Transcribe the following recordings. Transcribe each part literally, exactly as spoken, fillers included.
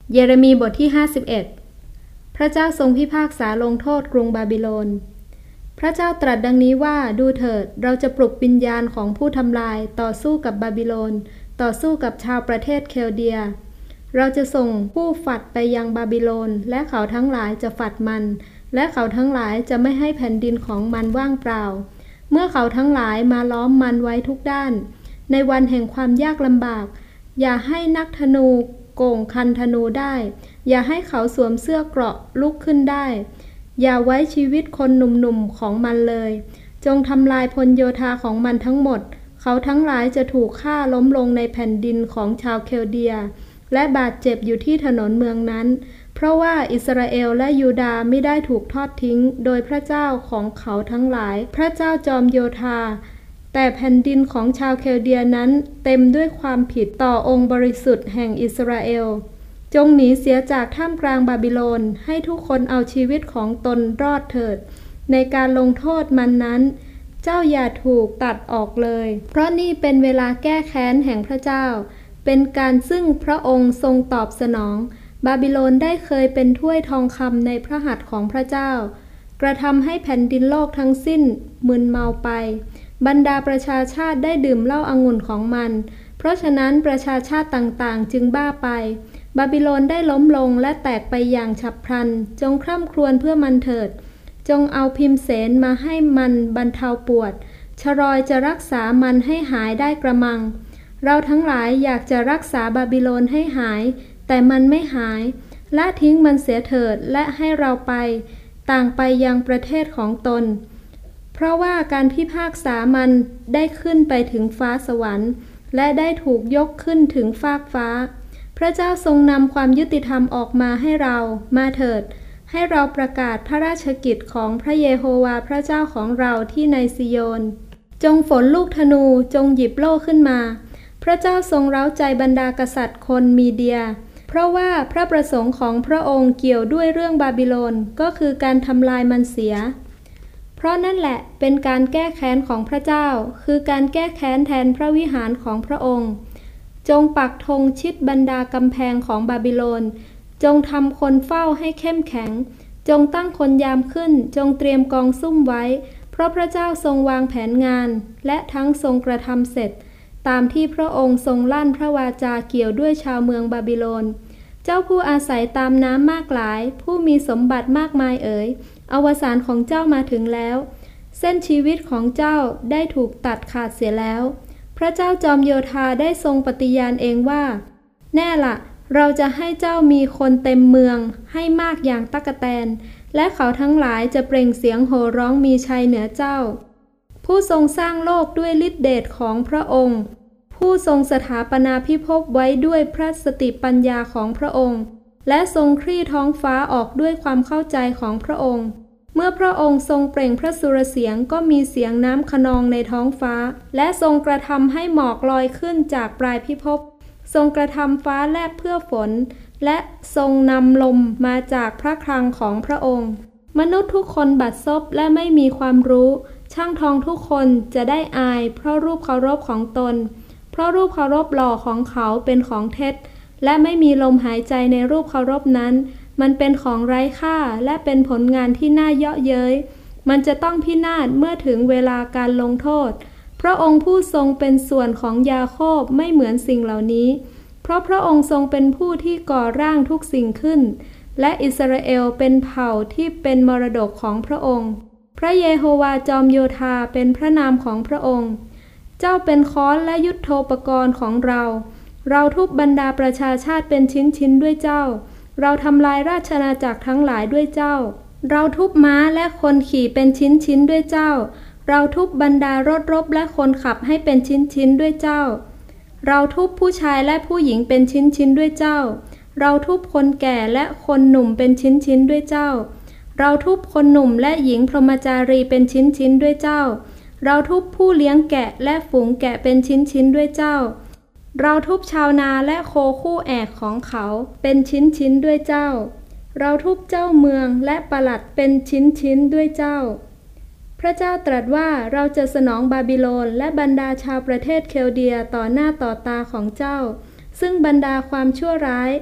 เยเรมีบทที่ห้าสิบเอ็ดพระเจ้าทรงพิพากษาลงโทษกรุงบาบิโลนพระเจ้าตรัสดังนี้ว่าดูเถิดเราจะปลุกวิญญาณของผู้ทำลายต่อสู้กับบาบิโลนต่อสู้กับชาวประเทศเคลเดียเราจะส่งผู้ฝัดไปยังบาบิโลนและเขาทั้งหลายจะฝัดมันและเขาทั้งหลายจะไม่ให้แผ่นดินของมันว่างเปล่าเมื่อเขาทั้งหลายมาล้อมมันไว้ทุกด้านในวันแห่งความยากลำบากอย่าให้นักธนูโก่งคันธนูได้อย่าให้เขาสวมเสื้อเกราะลุกขึ้นได้อย่าไว้ชีวิตคนหนุ่มๆของมันเลยจงทำลายพลโยธาของมันทั้งหมดเขาทั้งหลายจะถูกฆ่าล้มลงในแผ่นดินของชาวเคลเดียและบาดเจ็บอยู่ที่ถนนเมืองนั้นเพราะว่าอิสราเอลและยูดาห์ไม่ได้ถูกทอดทิ้งโดยพระเจ้าของเขาทั้งหลายพระเจ้าจอมโยธาแต่แผ่นดินของชาวเคลเดียนั้นเต็มด้วยความผิดต่อองค์บริสุทธิ์แห่งอิสราเอลจงหนีเสียจากท่ามกลางบาบิโลนให้ทุกคนเอาชีวิตของตนรอดเถิดในการลงโทษมันนั้นเจ้าอย่าถูกตัดออกเลยเพราะนี่เป็นเวลาแก้แค้นแห่งพระเจ้าเป็นการซึ่งพระองค์ทรงตอบสนองบาบิโลนได้เคยเป็นถ้วยทองคำในพระหัตถ์ของพระเจ้ากระทำให้แผ่นดินโลกทั้งสิ้นมึนเมาไปบรรดาประชาชาติได้ดื่มเหล้าองุ่นของมันเพราะฉะนั้นประชาชาติต่างๆจึงบ้าไปบาบิโลนได้ล้มลงและแตกไปอย่างฉับพลันจงคร่ำครวญเพื่อมันเถิดจงเอาพิมเสนมาให้มันบรรเทาปวดชรอยจะรักษามันให้หายได้กระมังเราทั้งหลายอยากจะรักษาบาบิโลนให้หายแต่มันไม่หายละทิ้งมันเสียเถิดและให้เราไปต่างไปยังประเทศของตนเพราะว่าการพิพากษามันได้ขึ้นไปถึงฟ้าสวรรค์และได้ถูกยกขึ้นถึงฟากฟ้าพระเจ้าทรงนำความยุติธรรมออกมาให้เรามาเถิดให้เราประกาศพระราชกิจของพระเยโฮวาห์พระเจ้าของเราที่ในซิโยนจงฝนลูกธนูจงหยิบโล่ขึ้นมาพระเจ้าทรงเร้าใจบรรดากษัตริย์คนมีเดียเพราะว่าพระประสงค์ของพระองค์เกี่ยวด้วยเรื่องบาบิโลนก็คือการทำลายมันเสียเพราะนั่นแหละเป็นการแก้แค้นของพระเจ้าคือการแก้แค้นแทนพระวิหารของพระองค์จงปักธงชิดบรรดากำแพงของบาบิโลนจงทำคนเฝ้าให้เข้มแข็งจงตั้งคนยามขึ้นจงเตรียมกองซุ่มไว้เพราะพระเจ้าทรงวางแผนงานและทั้งทรงกระทำเสร็จตามที่พระองค์ทรงลั่นพระวาจาเกี่ยวด้วยชาวเมืองบาบิโลนเจ้าผู้อาศัยตามน้ำมากหลายผู้มีสมบัติมากมายเอ๋ยอวสานของเจ้ามาถึงแล้วเส้นชีวิตของเจ้าได้ถูกตัดขาดเสียแล้วพระเจ้าจอมโยธาได้ทรงปฏิญาณเองว่าแน่ละเราจะให้เจ้ามีคนเต็มเมืองให้มากอย่างตั๊กแตนและเขาทั้งหลายจะเปล่งเสียงโห่ร้องมีชัยเหนือเจ้าผู้ทรงสร้างโลกด้วยฤทธิเดชของพระองค์ผู้ทรงสถาปนาพิภพไว้ด้วยพระสติปัญญาของพระองค์และทรงคลี่ท้องฟ้าออกด้วยความเข้าใจของพระองค์เมื่อพระองค์ทรงเปล่งพระสุรเสียงก็มีเสียงน้ำคะนองในท้องฟ้าและทรงกระทำให้หมอกลอยขึ้นจากปลายพิภพทรงกระทำฟ้าแลบเพื่อฝนและทรงนำลมมาจากพระคลังของพระองค์มนุษย์ทุกคนบัดซบและไม่มีความรู้ช่างทองทุกคนจะได้อายเพราะรูปเคารพของตนเพราะรูปเคารพหล่อของเขาเป็นของเท็จและไม่มีลมหายใจในรูปเคารพนั้นมันเป็นของไร้ค่าและเป็นผลงานที่น่าเยาะเย้ยมันจะต้องพินาศเมื่อถึงเวลาการลงโทษพระองค์ผู้ทรงเป็นส่วนของยาโคบไม่เหมือนสิ่งเหล่านี้เพราะพระองค์ทรงเป็นผู้ที่ก่อร่างทุกสิ่งขึ้นและอิสราเอลเป็นเผ่าที่เป็นมรดกของพระองค์พระเยโฮวาห์จอมโยธาเป็นพระนามของพระองค์เจ้าเป็นค้อนและยุทโธปกรณ์ของเราเราทุบบรรดาประชาชาติเป็นชิ้นๆด้วยเจ้าเราทำลายราชอาณาจักรทั้งหลายด้วยเจ้าเราทุบม้าและคนขี่เป็นชิ้นๆด้วยเจ้าเราทุบบรรดารถรบและคนขับให้เป็นชิ้นๆด้วยเจ้าเราทุบผู้ชายและผู้หญิงเป็นชิ้นๆด้วยเจ้าเราทุบคนแก่และคนหนุ่มเป็นชิ้นๆด้วยเจ้าเราทุบคนหนุ่มและหญิงพรหมจารีเป็นชิ้นๆด้วยเจ้าเราทุบผู้เลี้ยงแกะและฝูงแกะเป็นชิ้นๆด้วยเจ้าเราทุบชาวนาและโคคู่แอกของเขาเป็นชิ้นๆด้วยเจ้าเราทุบเจ้าเมืองและปลัดเป็นชิ้นๆด้วยเจ้าพระเจ้าตรัสว่าเราจะสนองบาบิโลนและบรรดาชาวประเทศเคลเดียต่อหน้าต่อตาของเจ้าซึ่งบรรดาความชั่วร้าย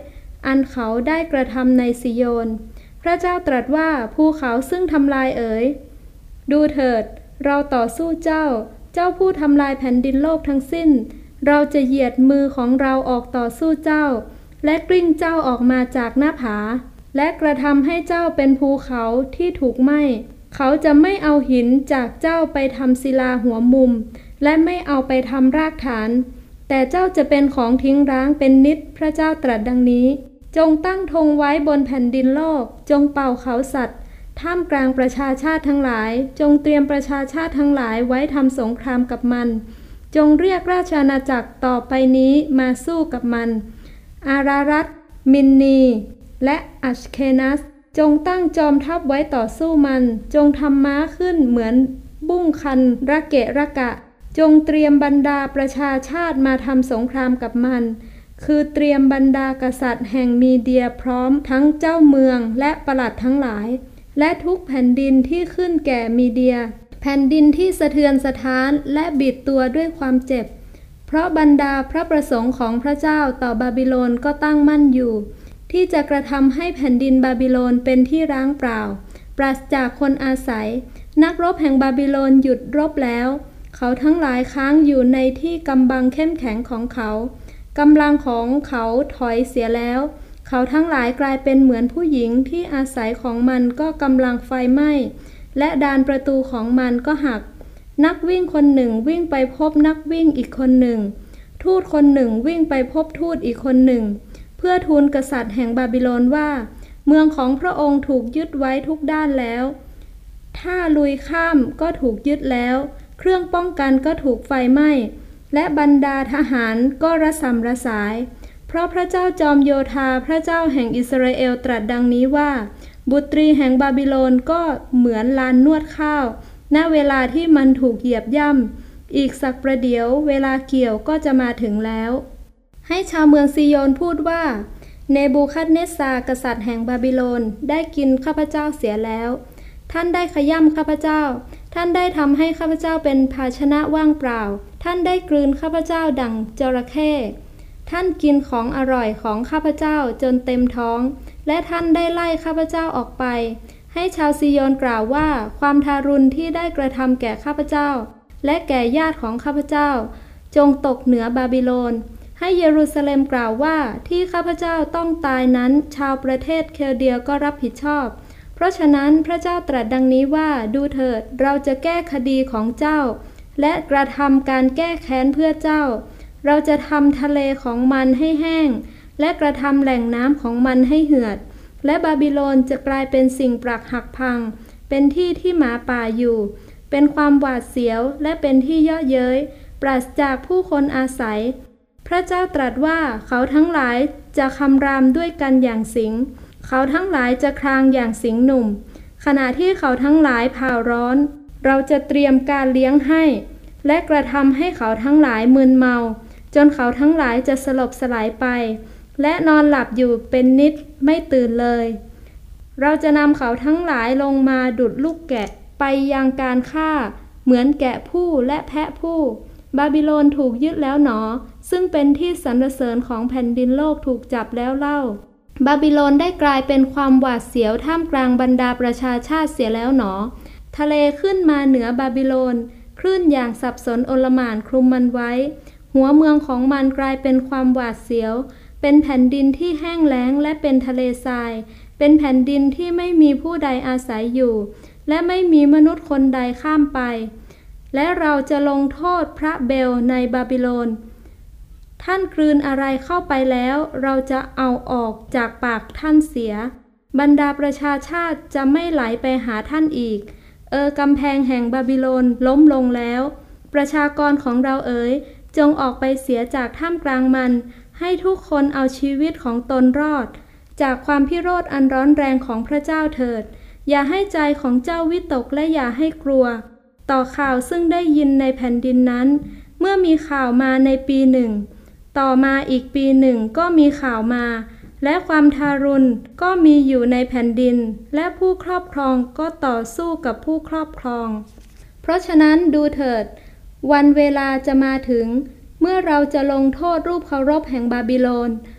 อันเขาได้กระทำในซิโยนพระเจ้าตรัสว่าภูเขาซึ่งทำลายเอ๋ยดูเถิดเราต่อสู้เจ้าเจ้าผู้ทำลายแผ่นดินโลกทั้งสิ้นเราจะเหยียดมือของเราออกต่อสู้เจ้าและกลิ้งเจ้าออกมาจากหน้าผาและกระทำให้เจ้าเป็นภูเขาที่ถูกไหม้เขาจะไม่เอาหินจากเจ้าไปทำศิลาหัวมุมและไม่เอาไปทำรากฐานแต่เจ้าจะเป็นของทิ้งร้างเป็นนิจพระเจ้าตรัสดังนี้จงตั้งธงไว้บนแผ่นดินโลกจงเป่าเขาสัตว์ท่ามกลางประชาชาติทั้งหลายจงเตรียมประชาชาติทั้งหลายไว้ทำสงครามกับมันจงเรียกราชอาณาจักรต่อไปนี้มาสู้กับมันอารารัตมินนีและอัชเคนัสจงตั้งจอมทัพไว้ต่อสู้มันจงทำม้าขึ้นเหมือนบุ้งคันระเกะระกะจงเตรียมบรรดาประชาชาติมาทำสงครามกับมันคือเตรียมบรรดากษัตริย์แห่งมีเดียพร้อมทั้งเจ้าเมืองและปลัดทั้งหลายและทุกแผ่นดินที่ขึ้นแก่มีเดียแผ่นดินที่สะเทือนสะท้านและบิดตัวด้วยความเจ็บเพราะบรรดาพระประสงค์ของพระเจ้าต่อบาบิโลนก็ตั้งมั่นอยู่ที่จะกระทำให้แผ่นดินบาบิโลนเป็นที่ร้างเปล่าปราศจากคนอาศัยนักรบแห่งบาบิโลนหยุดรบแล้วเขาทั้งหลายค้างอยู่ในที่กำบังเข้มแข็งของเขากำลังของเขาถอยเสียแล้วเขาทั้งหลายกลายเป็นเหมือนผู้หญิงที่อาศัยของมันก็กำลังไฟไหม้และดานประตูของมันก็หักนักวิ่งคนหนึ่งวิ่งไปพบนักวิ่งอีกคนหนึ่งทูตคนหนึ่งวิ่งไปพบทูตอีกคนหนึ่งเพื่อทูลกษัตริย์แห่งบาบิโลนว่าเมืองของพระองค์ถูกยึดไว้ทุกด้านแล้วถ้าลุยข้ามก็ถูกยึดแล้วเครื่องป้องกันก็ถูกไฟไหม้และบรรดาทหารก็ระสำระสายเพราะพระเจ้าจอมโยธาพระเจ้าแห่งอิสราเอลตรัสดังนี้ว่าบุตรีแห่งบาบิโลนก็เหมือนลานนวดข้าวณเวลาที่มันถูกเหยียบย่ำอีกสักประเดี๋ยวเวลาเกี่ยวก็จะมาถึงแล้วให้ชาวเมืองซิโยนพูดว่าเนบูคัดเนสซากษัตริย์แห่งบาบิโลนได้กินข้าพเจ้าเสียแล้วท่านได้ขย่ำข้าพเจ้าท่านได้ทำให้ข้าพเจ้าเป็นภาชนะว่างเปล่าท่านได้กลืนข้าพเจ้าดั่งจระเข้ท่านกินของอร่อยของข้าพเจ้าจนเต็มท้องและท่านได้ไล่ข้าพเจ้าออกไปให้ชาวซิโยนกล่าวว่าความทารุณที่ได้กระทำแก่ข้าพเจ้าและแก่ญาติของข้าพเจ้าจงตกเหนือบาบิโลนให้เยรูซาเล็มกล่าวว่าที่ข้าพเจ้าต้องตายนั้นชาวประเทศเคลเดียก็รับผิดชอบเพราะฉะนั้นพระเจ้าตรัสดังนี้ว่าดูเถิดเราจะแก้คดีของเจ้าและกระทำการแก้แค้นเพื่อเจ้าเราจะทำทะเลของมันให้แห้งและกระทำแหล่งน้ำของมันให้เหือดและบาบิโลนจะกลายเป็นสิ่งปรักหักพังเป็นที่ที่หมาป่าอยู่เป็นความหวาดเสียวและเป็นที่เยาะเย้ยปราศจากผู้คนอาศัยพระเจ้าตรัสว่าเขาทั้งหลายจะคำรามด้วยกันอย่างสิงเขาทั้งหลายจะครางอย่างสิงหนุ่มขณะที่เขาทั้งหลายผ่าร้อนเราจะเตรียมการเลี้ยงให้และกระทำให้เขาทั้งหลายมึนเมาจนเขาทั้งหลายจะสลบสลายไปและนอนหลับอยู่เป็นนิดไม่ตื่นเลยเราจะนำเขาทั้งหลายลงมาดุจลูกแกะไปยังการฆ่าเหมือนแกะผู้และแพะผู้บาบิโลนถูกยึดแล้วหนอซึ่งเป็นที่สรรเสริญของแผ่นดินโลกถูกจับแล้วเล่าบาบิโลนได้กลายเป็นความหวาดเสียวท่ามกลางบรรดาประชาชาติเสียแล้วหนอทะเลขึ้นมาเหนือบาบิโลนคลื่นอย่างสับสนโอลหม่านคลุมมันไว้หัวเมืองของมันกลายเป็นความหวาดเสียวเป็นแผ่นดินที่แห้งแล้งและเป็นทะเลทรายเป็นแผ่นดินที่ไม่มีผู้ใดอาศัยอยู่และไม่มีมนุษย์คนใดข้ามไปและเราจะลงโทษพระเบลในบาบิโลนท่านกลืนอะไรเข้าไปแล้วเราจะเอาออกจากปากท่านเสียบรรดาประชาชาติจะไม่ไหลไปหาท่านอีกเออกำแพงแห่งบาบิโลนล้มลงแล้วประชากรของเราเอ๋ยจงออกไปเสียจากท่ามกลางมันให้ทุกคนเอาชีวิตของตนรอดจากความพิโรธอันร้อนแรงของพระเจ้าเถิดอย่าให้ใจของเจ้าวิตกและอย่าให้กลัวต่อข่าวซึ่งได้ยินในแผ่นดินนั้นเมื่อมีข่าวมาในปีหนึ่งต่อมาอีกปีหนึ่งก็มีข่าวมาและความทารุณก็มีอยู่ในแผ่นดินและผู้ครอบครองก็ต่อสู้กับผู้ครอบครองเพราะฉะนั้นดูเถิดวันเวลาจะมาถึงเมื่อเราจะลงโทษรูปเคารพแห่งบาบิโลนแผ่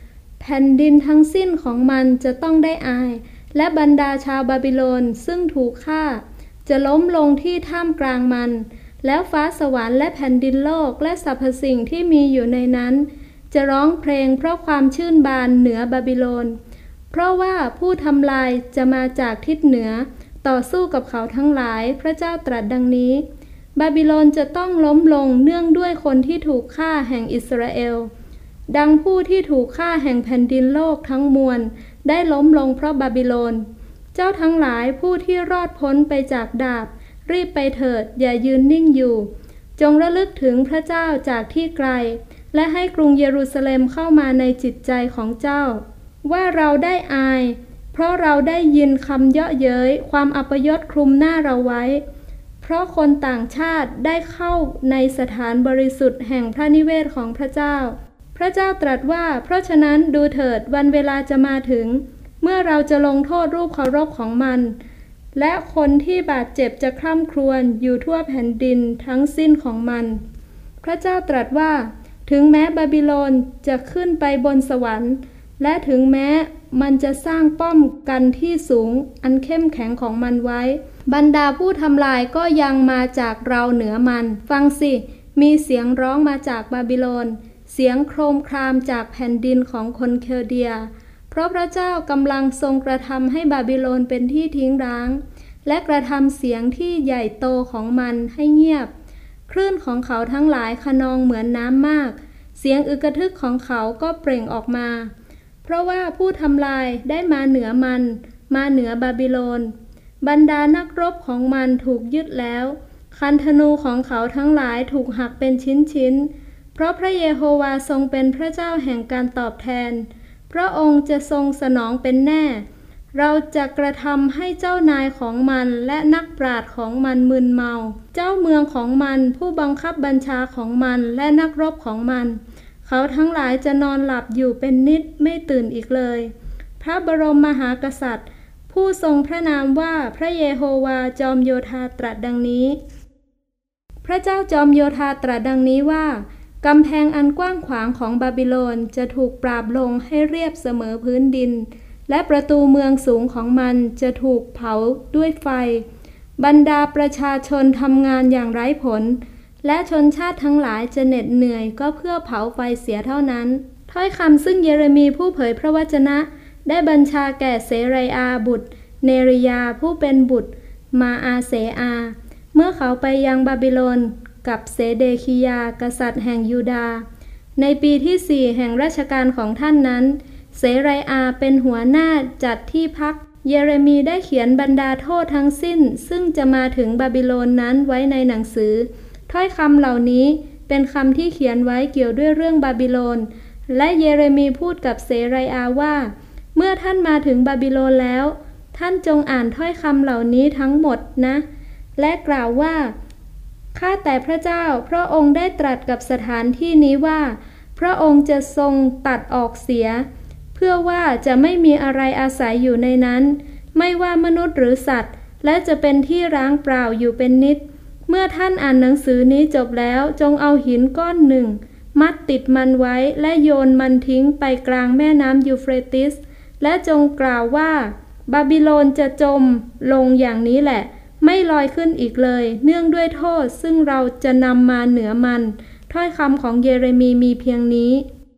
ผ่นดินทั้งสิ้นของมันจะต้องได้อายและบรรดาชาวบาบิโลนซึ่งถูกฆ่าจะล้มลงที่ท่ามกลางมันแล้วฟ้าสวรรค์และแผ่นดินโลกและสรรพสิ่งที่มีอยู่ในนั้นจะร้องเพลงเพราะความชื่นบานเหนือบาบิโลนเพราะว่าผู้ทำลายจะมาจากทิศเหนือต่อสู้กับเขาทั้งหลายพระเจ้าตรัสดังนี้บาบิโลนจะต้องล้มลงเนื่องด้วยคนที่ถูกฆ่าแห่งอิสราเอลดังผู้ที่ถูกฆ่าแห่งแผ่นดินโลกทั้งมวลได้ล้มลงเพราะบาบิโลนเจ้าทั้งหลายผู้ที่รอดพ้นไปจากดาบรีบไปเถิดอย่ายืนนิ่งอยู่จงระลึกถึงพระเจ้าจากที่ไกลและให้กรุงเยรูซาเล็มเข้ามาในจิตใจของเจ้าว่าเราได้อายเพราะเราได้ยินคำเยาะเย้ยความอัปยศคลุมหน้าเราไว้เพราะคนต่างชาติได้เข้าในสถานบริสุทธิ์แห่งพระนิเวศของพระเจ้าพระเจ้าตรัสว่าเพราะฉะนั้นดูเถิดวันเวลาจะมาถึงเมื่อเราจะลงโทษรูปเคารพของมันและคนที่บาดเจ็บจะคร่ำครวญอยู่ทั่วแผ่นดินทั้งสิ้นของมันพระเจ้าตรัสว่าถึงแม้บาบิโลนจะขึ้นไปบนสวรรค์และถึงแม้มันจะสร้างป้อมกันที่สูงอันเข้มแข็งของมันไว้บรรดาผู้ทำลายก็ยังมาจากเราเหนือมันฟังสิมีเสียงร้องมาจากบาบิโลนเสียงโครมครามจากแผ่นดินของคนเคลเดียเพราะพระเจ้ากำลังทรงกระทำให้บาบิโลนเป็นที่ทิ้งร้างและกระทำเสียงที่ใหญ่โตของมันให้เงียบคลื่นของเขาทั้งหลายคะนองเหมือนน้ำมากเสียงอึกระทึกของเขาก็เปล่งออกมาเพราะว่าผู้ทำลายได้มาเหนือมันมาเหนือบาบิโลนบรรดานักรบของมันถูกยึดแล้วคันธนูของเขาทั้งหลายถูกหักเป็นชิ้นๆเพราะพระเยโฮวาทรงเป็นพระเจ้าแห่งการตอบแทนพระองค์จะทรงสนองเป็นแน่เราจะกระทำให้เจ้านายของมันและนักปราชญ์ของมันมึนเมาเจ้าเมืองของมันผู้บังคับบัญชาของมันและนักรบของมันเขาทั้งหลายจะนอนหลับอยู่เป็นนิดไม่ตื่นอีกเลยพระบรมมหากษัตริย์ผู้ทรงพระนามว่าพระเยโฮวาจอมโยธาตรัสดังนี้พระเจ้าจอมโยธาตรัสดังนี้ว่ากำแพงอันกว้างขวางของบาบิโลนจะถูกปราบลงให้เรียบเสมอพื้นดินและประตูเมืองสูงของมันจะถูกเผาด้วยไฟบรรดาประชาชนทำงานอย่างไร้ผลและชนชาติทั้งหลายจะเหน็ดเหนื่อยก็เพื่อเผาไฟเสียเท่านั้นถ้อยคำซึ่งเยเรมีผู้เผยพระวจนะได้บัญชาแก่เสไรอาบุตรเนริยาผู้เป็นบุตรมาอาเสอาเมื่อเขาไปยังบาบิโลนกับเสเดคียากษัตริย์แห่งยูดาห์ในปีที่สี่แห่งราชการของท่านนั้นเสไรอาเป็นหัวหน้าจัดที่พักเยเรมีได้เขียนบรรดาโทษทั้งสิ้นซึ่งจะมาถึงบาบิโลนนั้นไว้ในหนังสือถ้อยคำเหล่านี้เป็นคำที่เขียนไว้เกี่ยวด้วยเรื่องบาบิโลนและเยเรมีพูดกับเสไรอาว่าเมื่อท่านมาถึงบาบิโลนแล้วท่านจงอ่านถ้อยคำเหล่านี้ทั้งหมดนะและกล่าวว่าข้าแต่พระเจ้าพระองค์ได้ตรัสกับสถานที่นี้ว่าพระองค์จะทรงตัดออกเสียเพื่อว่าจะไม่มีอะไรอาศัยอยู่ในนั้นไม่ว่ามนุษย์หรือสัตว์และจะเป็นที่ร้างเปล่าอยู่เป็นนิดเมื่อท่านอ่านหนังสือนี้จบแล้วจงเอาหินก้อนหนึ่งมัดติดมันไว้และโยนมันทิ้งไปกลางแม่น้ำยูเฟรติสและจงกล่าวว่าบาบิโลนจะจมลงอย่างนี้แหละไม่ลอยขึ้นอีกเลยเนื่องด้วยโทษซึ่งเราจะนำมาเหนือมันถ้อยคำของเยเรมีมีเพียงนี้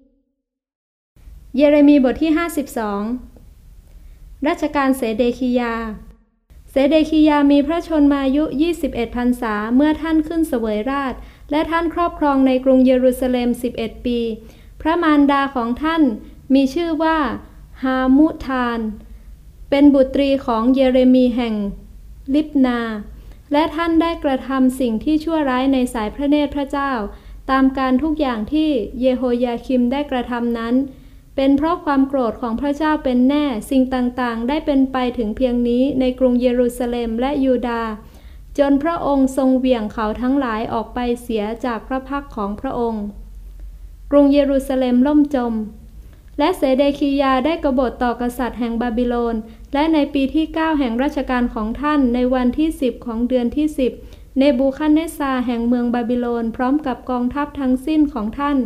เยเรมีบทที่ห้าสิบสองรัชกาลเสเดคียาเสเดคียามีพระชนมายุยี่สิบเอ็ดพรรษาเมื่อท่านขึ้นเสวยราชและท่านครอบครองในกรุงเยรูซาเล็มสิบเอ็ดปีพระมารดาของท่านมีชื่อว่าฮามุทานเป็นบุตรีของเยเรมีแห่งลิบนาและท่านได้กระทำสิ่งที่ชั่วร้ายในสายพระเนตรพระเจ้าตามการทุกอย่างที่เยโฮยาคิมได้กระทำนั้นเป็นเพราะความโกรธของพระเจ้าเป็นแน่สิ่งต่างๆได้เป็นไปถึงเพียงนี้ในกรุงเยรูซาเล็มและยูดาห์จนพระองค์ทรงเหวี่ยงเขาทั้งหลายออกไปเสียจากพระพักของพระองค์กรุงเยรูซาเล็มล่มจมและเสเดคียาได้กบฏต่อกษัตริย์แห่งบาบิโลนและในปีที่เก้าแห่งราชการของท่านในวันที่สิบของเดือนที่สิบเนบูคัดเนซาร์แห่งเมืองบาบิโลนพร้อมกับกองทัพทั้งสิ้นของท่าน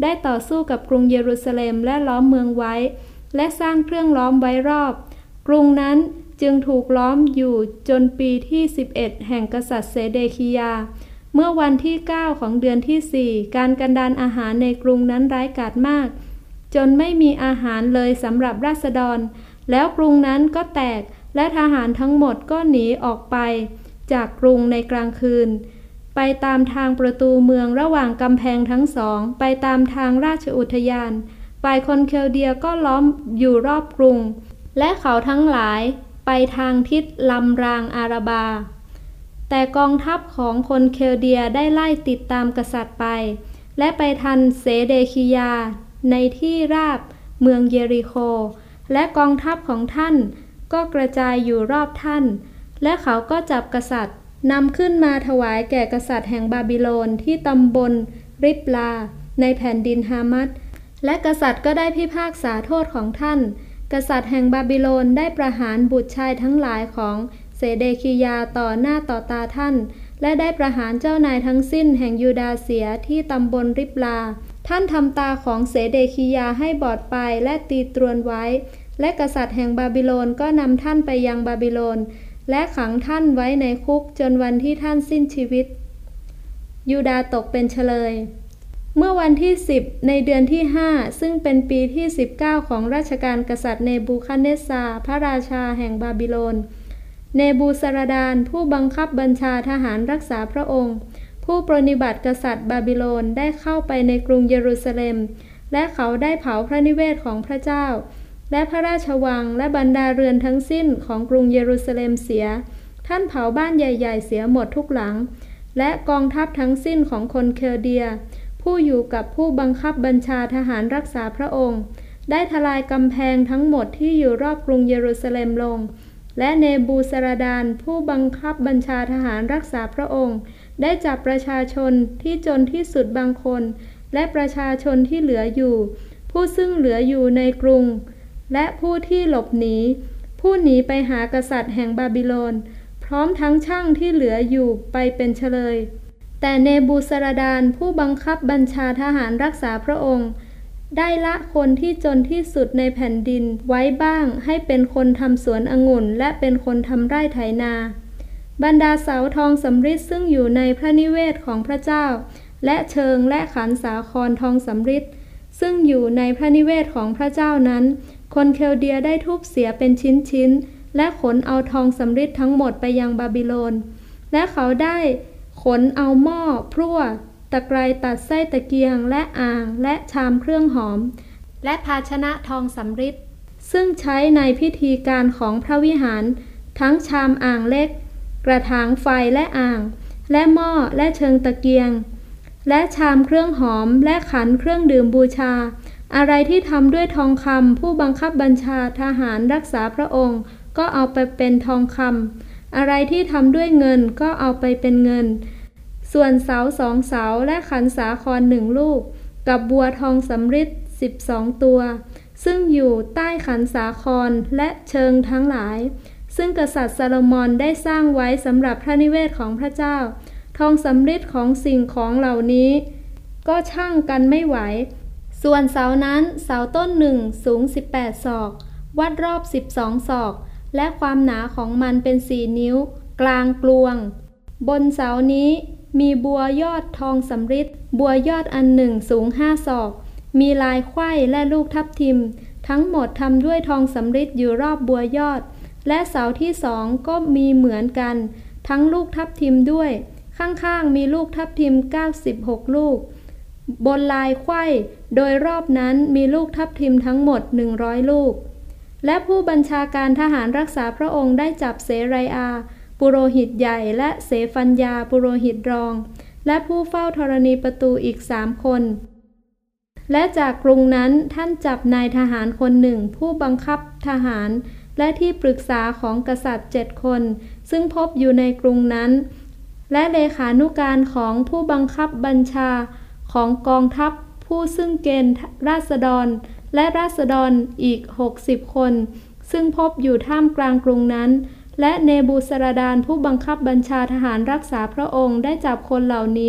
ได้ต่อสู้กับกรุงเยรูซาเล็มและล้อมเมืองไว้และสร้างเครื่องล้อมไว้รอบกรุงนั้นจึงถูกล้อมอยู่จนปีที่สิบเอ็ดแห่งกษัตริย์เสเดคียาเมื่อวันที่เก้าของเดือนที่สี่การกันดารอาหารในกรุงนั้นร้ายกาจมากจนไม่มีอาหารเลยสำหรับราษฎรแล้วกรุงนั้นก็แตกและทหารทั้งหมดก็หนีออกไปจากกรุงในกลางคืนไปตามทางประตูเมืองระหว่างกำแพงทั้งสองไปตามทางราชอุทยานฝ่ายคนเคลเดียก็ล้อมอยู่รอบกรุงและเขาทั้งหลายไปทางทิศลำรางอาราบาแต่กองทัพของคนเคลเดียได้ไล่ติดตามกษัตริย์ไปและไปทันเสเดคียาในที่ราบเมืองเยริโคและกองทัพของท่านก็กระจายอยู่รอบท่านและเขาก็จับกษัตริย์นำขึ้นมาถวายแก่กษัตริย์แห่งบาบิโลนที่ตำบลริบลาในแผ่นดินฮามัตและกษัตริย์ก็ได้พิพากษาโทษของท่านกษัตริย์แห่งบาบิโลนได้ประหารบุตรชายทั้งหลายของเสเดคียาต่อหน้าต่อตาท่านและได้ประหารเจ้านายทั้งสิ้นแห่งยูดาห์เสียที่ตำบลริบลาท่านทำตาของเสเดคียาให้บอดไปและตีตรวนไว้และกษัตริย์แห่งบาบิโลนก็นำท่านไปยังบาบิโลนและขังท่านไว้ในคุกจนวันที่ท่านสิ้นชีวิตยูดาห์ตกเป็นเฉลยเมื่อวันที่สิบในเดือนที่ห้าซึ่งเป็นปีที่สิบเก้าของราชการกษัตริย์เนบูคัดเนสซาร์พระราชาแห่งบาบิโลนเนบูซาราดานผู้บังคับบัญชาทหารรักษาพระองค์ผู้ปรนนิบัติกษัตริย์บาบิโลนได้เข้าไปในกรุงเยรูซาเล็มและเขาได้เผาพระนิเวศของพระเจ้าและพระราชวังและบรรดาเรือนทั้งสิ้นของกรุงเยรูซาเล็มเสียท่านเผาบ้านใหญ่ๆเสียหมดทุกหลังและกองทัพทั้งสิ้นของคนเคลเดียผู้อยู่กับผู้บังคับบัญชาทหารรักษาพระองค์ได้ทลายกำแพงทั้งหมดที่อยู่รอบกรุงเยรูซาเล็มลงและเนบูซาราดานผู้บังคับบัญชาทหารรักษาพระองค์ได้จับประชาชนที่จนที่สุดบางคนและประชาชนที่เหลืออยู่ผู้ซึ่งเหลืออยู่ในกรุงและผู้ที่หลบหนีผู้หนีไปหากษัตริย์แห่งบาบิโลนพร้อมทั้งช่างที่เหลืออยู่ไปเป็นเฉลยแต่เนบูซาราดานผู้บังคับบัญชาทหารรักษาพระองค์ได้ละคนที่จนที่สุดในแผ่นดินไว้บ้างให้เป็นคนทำสวนองุ่นและเป็นคนทำไร่ไถนาบรรดาเสาทองสำริดซึ่งอยู่ในพระนิเวศของพระเจ้าและเชิงและขันสาครทองสำริดซึ่งอยู่ในพระนิเวศของพระเจ้านั้นคนเคลเดียได้ทุบเสียเป็นชิ้นๆและขนเอาทองสำริดทั้งหมดไปยังบาบิโลนและเขาได้ขนเอาหม้อพลั่วตะไคร้ตัดไส้ตะเกียงและอ่างและชามเครื่องหอมและภาชนะทองสำริดซึ่งใช้ในพิธีการของพระวิหารทั้งชามอ่างเล็กกระถางไฟและอ่างและหม้อและเชิงตะเกียงและชามเครื่องหอมและขันเครื่องดื่มบูชาอะไรที่ทำด้วยทองคำผู้บังคับบัญชาทหารรักษาพระองค์ก็เอาไปเป็นทองคำอะไรที่ทำด้วยเงินก็เอาไปเป็นเงินส่วนเสาสองเสาและขันสาครหนึ่งลูกกับบัวทองสำริดสิบสองตัวซึ่งอยู่ใต้ขันสาครและเชิงทั้งหลายซึ่งกษัตริย์ซาโลมอนได้สร้างไว้สำหรับพระนิเวศของพระเจ้าทองสำริดของสิ่งของเหล่านี้ก็ชั่งกันไม่ไหวส่วนเสานั้นเสาต้นหนึ่งสูงสิบแปดศอกวัดรอบสิบสองศอกและความหนาของมันเป็นสี่นิ้วกลางกลวงบนเสานี้มีบัวยอดทองสำริดบัวยอดอันหนึ่งสูงห้าศอกมีลายไขว้และลูกทับทิมทั้งหมดทำด้วยทองสำริดอยู่รอบบัวยอดและเสาที่สองก็มีเหมือนกันทั้งลูกทับทิมด้วยข้างๆมีลูกทับทิมเก้าสิบหกลูกบนลายไขว้โดยรอบนั้นมีลูกทับทิมทั้งหมดหนึ่งร้อยลูกและผู้บัญชาการทหารรักษาพระองค์ได้จับเสไรอาปุโรหิตใหญ่และเสฟัญญาปุโรหิตรองและผู้เฝ้าธรณีประตูอีกสามคนและจากกรุงนั้นท่านจับนายทหารคนหนึ่งผู้บังคับทหารและที่ปรึกษาของกษัตริย์เจ็ดคนซึ่งพบอยู่ในกรุงนั้นและเลขานุการของผู้บังคับบัญชาของกองทัพผู้ซึ่งเกณฑ์ราษฎรและราษฎรอีกหกสิบคนซึ่งพบอยู่ท่ามกลางกรุงนั้นและเนบูซาราดานผู้บังคับบัญชาทหารรักษาพระองค์ได้จับคนเหล่านี้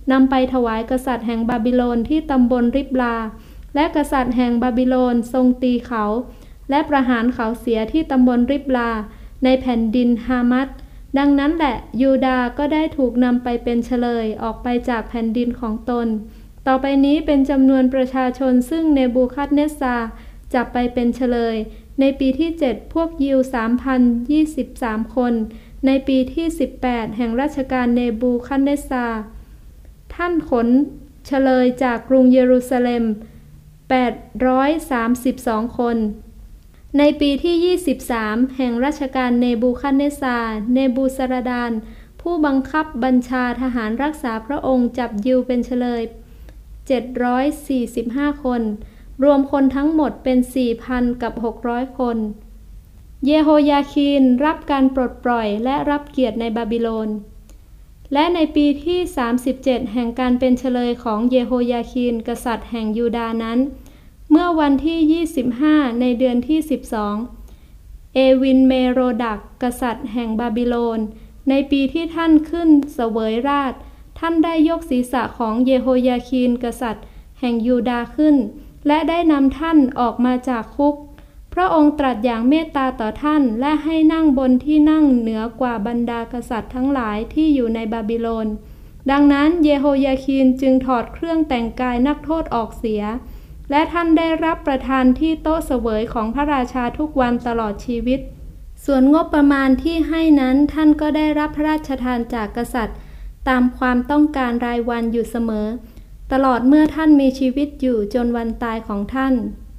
นำไปถวายกษัตริย์แห่งบาบิโลนที่ตำบลริบลาและกษัตริย์แห่งบาบิโลนทรงตีเขาและประหารเขาเสียที่ตำบลริบลาในแผ่นดินฮามัตดังนั้นแหละยูดาห์ก็ได้ถูกนำไปเป็นเฉลยออกไปจากแผ่นดินของตนต่อไปนี้เป็นจำนวนประชาชนซึ่งเนบูคัดเนสซาร์จับไปเป็นเฉลยในปีที่เจ็ดพวกยิว สามพันยี่สิบสาม คนในปีที่สิบแปดแห่งราชการเนบูคัดเนสซาร์ท่านขนเฉลยจากกรุงเยรูซาเล็มแปดร้อยสามสิบสองคนในปีที่ยี่สิบสามแห่งราชการเนบูคัดเนสซาร์เนบูซาราดานผู้บังคับบัญชาทหารรักษาพระองค์จับยิวเป็นเฉลยเจ็ดร้อยสี่สิบห้าคนรวมคนทั้งหมดเป็น สี่พัน กับ หกร้อย คนเยโฮยาคีนรับการปลดปล่อยและรับเกียรติในบาบิโลนและในปีที่สามสิบเจ็ดแห่งการเป็นเฉลยของเยโฮยาคีนกษัตริย์แห่งยูดาห์นั้นเมื่อวันที่ยี่สิบห้าในเดือนที่สิบสองเอวินเมโรดักกษัตริย์แห่งบาบิโลนในปีที่ท่านขึ้นเสวยราชย์ท่านได้ยกศีรษะของเยโฮยาคีนกษัตริย์แห่งยูดาห์ขึ้นและได้นำท่านออกมาจากคุกพระองค์ตรัสอย่างเมตตาต่อท่านและให้นั่งบนที่นั่งเหนือกว่าบรรดากษัตริย์ทั้งหลายที่อยู่ในบาบิโลนดังนั้นเยโฮยาคีนจึงถอดเครื่องแต่งกายนักโทษออกเสียและท่านได้รับประทานที่โต๊ะเสวยของพระราชาทุกวันตลอดชีวิตส่วนงบประมาณที่ให้นั้นท่านก็ได้รับพระราชทานจากกษัตริย์ตามความต้องการรายวันอยู่เสมอตลอดเมื่อท่านมีชีวิตอยู่จนวันตายของท่าน